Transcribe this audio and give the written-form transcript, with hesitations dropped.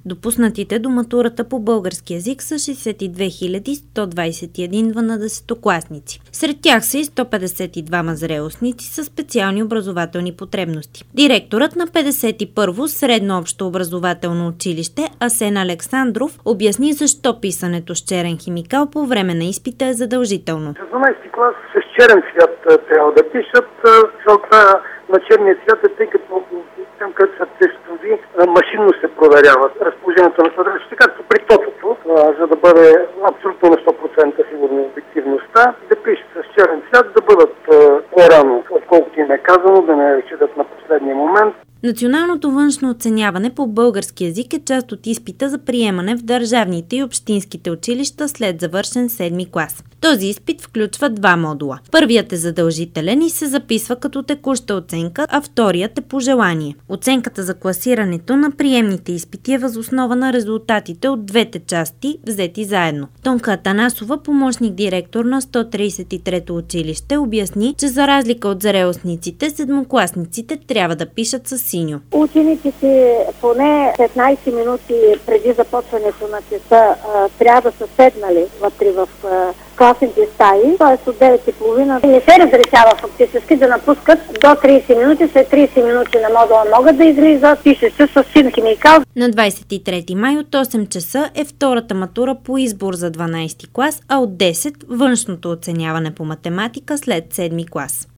Допуснатите до матурата по български език са 62 121 12-класници. Сред тях са и 152 зрелостници със специални образователни потребности. Директорът на 51-во средно общо образователно училище Асен Александров обясни защо писането с черен химикал по време на изпита е задължително. За 12 клас с черен цвят трябва да пишат. Целта на черния цвят е, тъй като там, където са тестови, машинно се проверяват разположението на квадратчета, както при тотото, за да бъде абсолютно на 100% сигурна обективността, да пишат с черен цвят, да бъдат по-рано, отколкото им е казано, да не разчитат на последния момент. Националното външно оценяване по български език е част от изпита за приемане в държавните и общинските училища след завършен 7-ми клас. Този изпит включва 2 модула. Първият е задължителен и се записва като текуща оценка, а вторият е по желание. Оценката за класирането на приемните изпити е въз основа на резултатите от двете части, взети заедно. Тонка Атанасова, помощник директор на 133-то училище, обясни, че за разлика от зрелостниците, седмокласниците трябва да пишат с синьо. Учениците поне 15 минути преди започването на теста трябва да са седнали вътре в класните стаи, т.е. от 9:30 не се разрешава фактически да напускат до 30 минути. След 30 минути на модула могат да излизат, пише се с син химикал. На 23 май от 8 часа е втората матура по избор за 12 клас, а от 10 външното оценяване по математика след 7 клас.